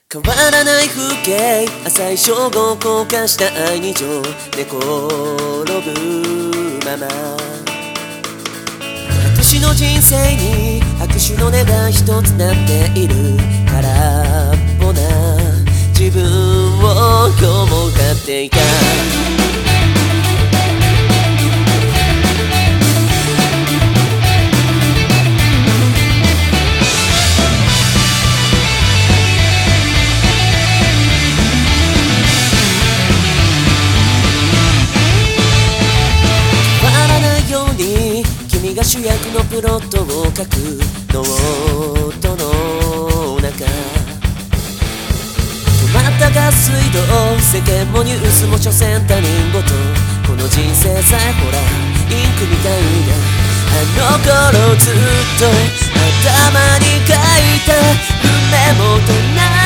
変わらない風景、浅い称号硬化した愛に情寝転ぶまま、私の人生に拍手の音が一つなっている。空っぽな自分を今日も飼っていた。君が主役のプロットを書くノートの中、止まったガス水道、世間もニュースも所詮他人事。この人生さえほらインクみたいな、あの頃ずっと頭に書いた夢もとな